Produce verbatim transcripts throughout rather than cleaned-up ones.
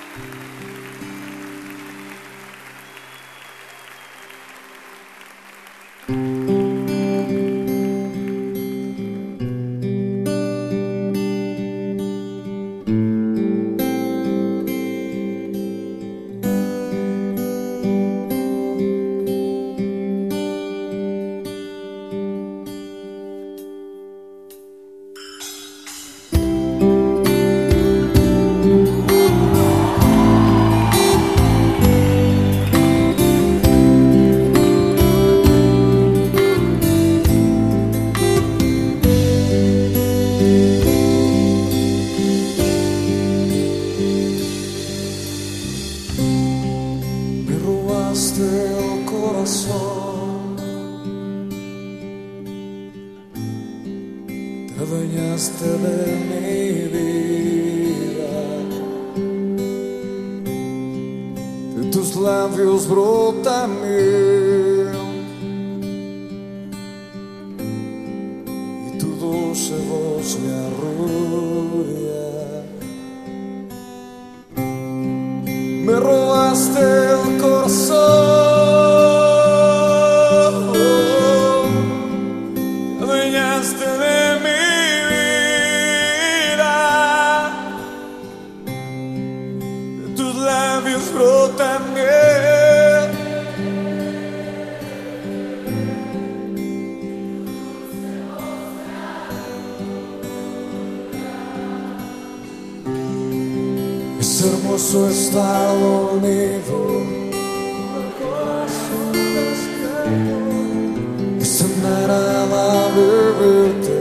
El corazón, te adueñaste de mi vida, de tus labios brota miel y tu dulce voz me arrulla. Me robaste el corazón, te adueñaste de mi vida, de tus labios brota miel. Es hermoso estar dormido, es tan agradable verte,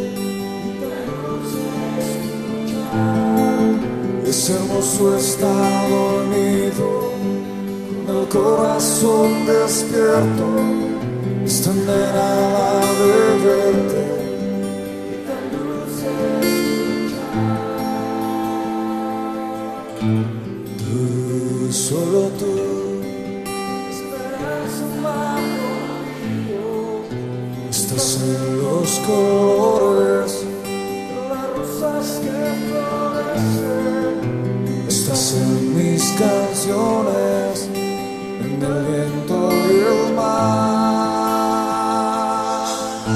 es hermoso estar dormido, con el corazón despierto, es tan agradable verte. Solo tú esperas humano, estás en los colores de las rosas que florecen, estás en mis canciones, en el viento y el mar.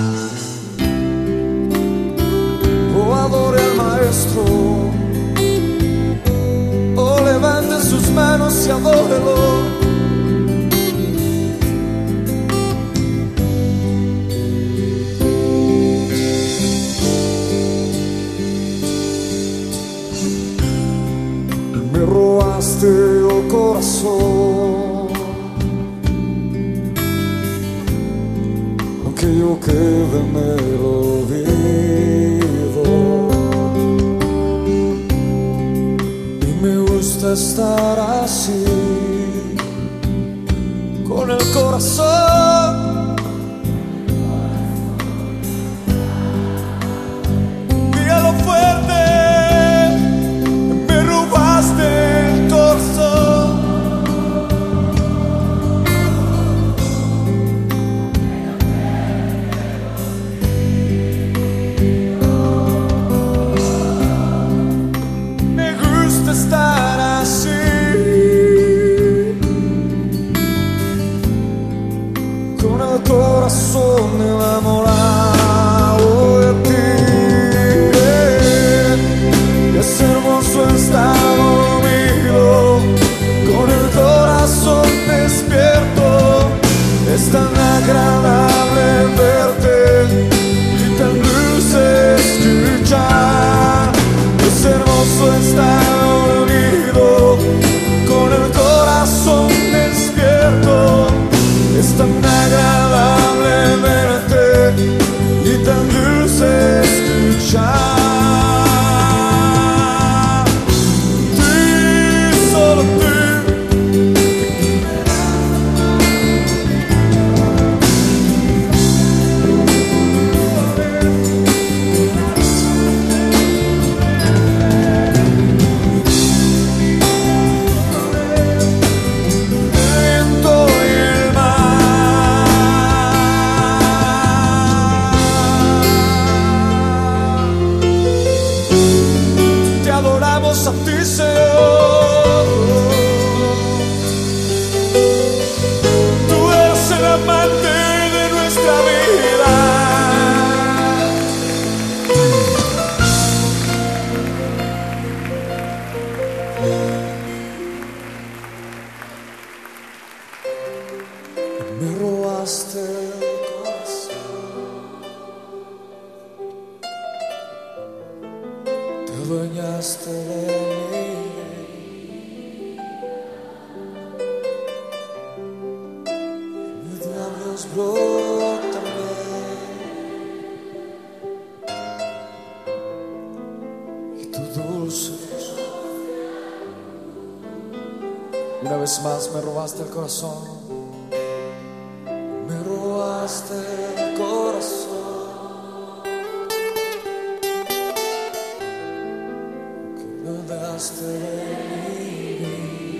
Oh, adore al maestro, levante sus manos y adórelo. Me robaste el corazón, aunque yo quede en el olvido. Me gusta estar así, con el corazón. Dígalo fuerte, me robaste el corazón. Estar así, con el corazón enamorado de ti. Es hermoso estar dormido, con el corazón despierto, es tan agradable verte y tan dulce escuchar. Es hermoso estar con el corazón despierto, es tan agradable verte y tan dulce escuchar. Tú, solo tú. A ti, Señor. adueñaste de mí. Mis labios brotan y tu dulce. Una vez más me robaste el corazón, me robaste el corazón, que me daste de mí.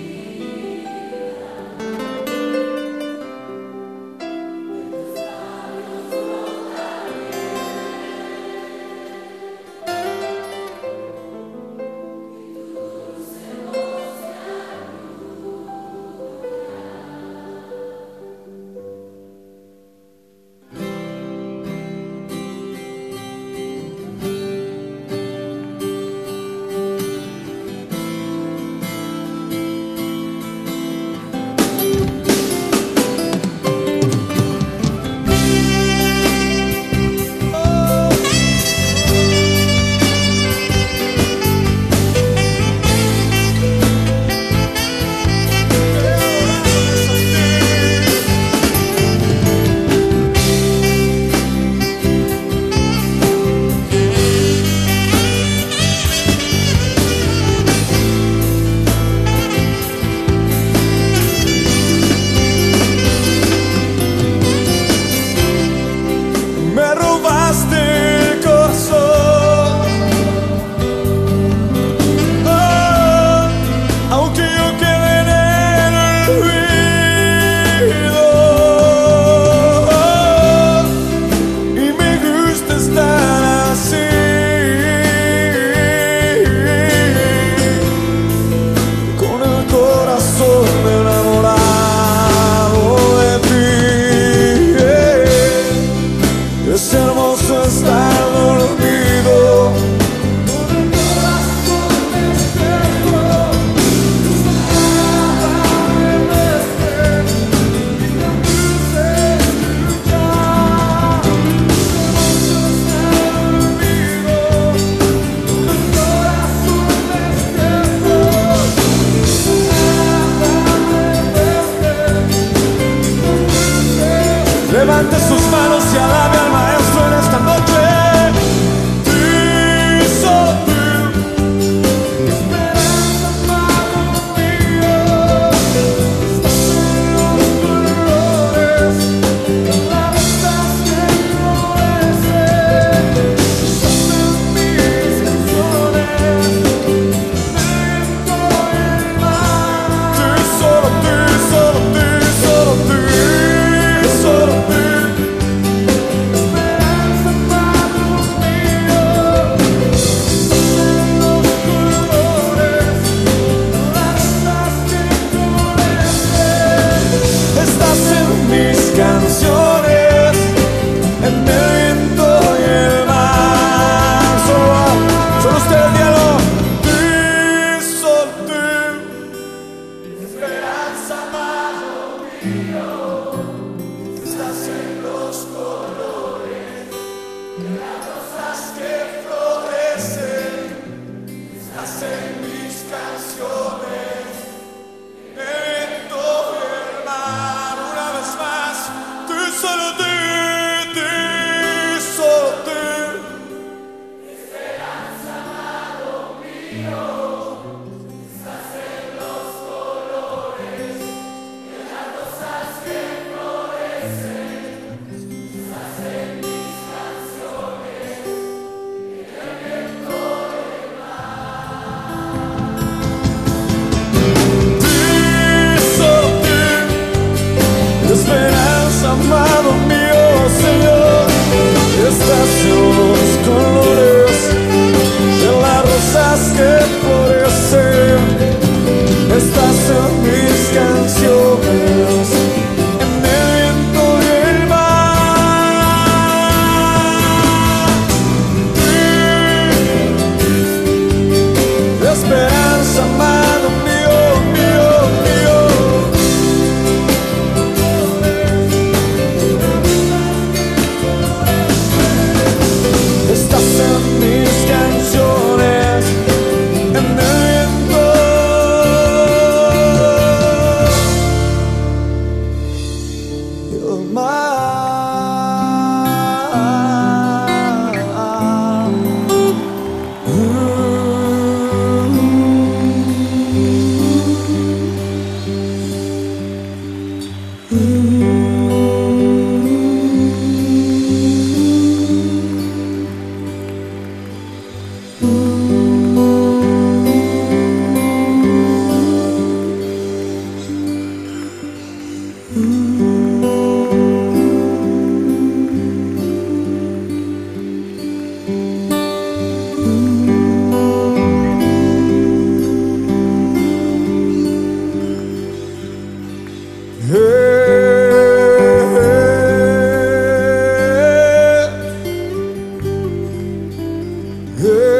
Es hermoso estar dormido con el corazón despierto. Tus palabras me muestran y me puse a escuchar. Es hermoso estar dormido con el corazón despierto. Tus palabras me muestran y me puse a escuchar. Levante sus manos y alabe al Maestro en esta noche. Tú, solo tú, esperanza, amado mío. Estás en los colores de las rosas que florecen. Estás en mis canciones, el viento y el mar. Tú, solo tú, solo tú, solo tú, solo tú. Canciones en el viento y el mar. Solo, solo usted el diálogo. Tú, solo tú, esperanza, amado mío. Estás en los colores de las rosas que florecen. Estás en mis canciones, en el viento y el mar. Una vez más. Solo tú, tú, solo tú. Esperanza, amado mío. Estás en los colores de las rosas que florecen. Estás en mis canciones, en el viento y el mar. Tú, solo tú. Esperanza, amado mío, Señor, estás en los colores de las rosas que Yeah.